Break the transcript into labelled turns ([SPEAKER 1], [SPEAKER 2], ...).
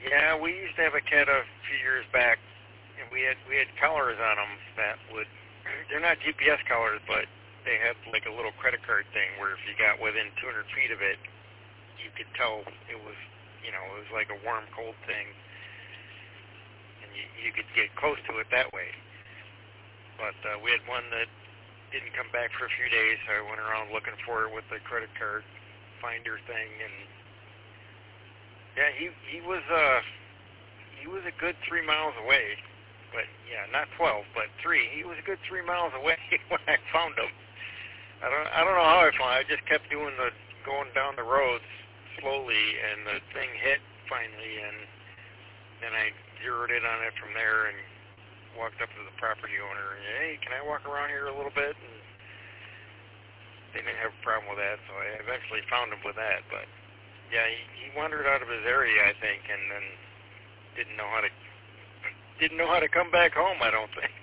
[SPEAKER 1] Yeah, we used to have a cat a few years back, and we had collars on them that would. They're not GPS collars, but they had like a little credit card thing where if you got within 200 feet of it, you could tell it was, it was like a warm, cold thing, and you could get close to it that way. But we had one that didn't come back for a few days, so I went around looking for it with the credit card finder thing, and yeah, he was a good 3 miles away. But yeah, not 12, but 3. He was a good 3 miles away when I found him. I don't know how I found him. I just kept going down the roads slowly, and the thing hit finally, and then I zeroed in on it from there and walked up to the property owner and, hey, can I walk around here a little bit? And they didn't have a problem with that, so I eventually found him with that. But yeah, he wandered out of his area, I think, and then didn't know how to come back home, I don't think.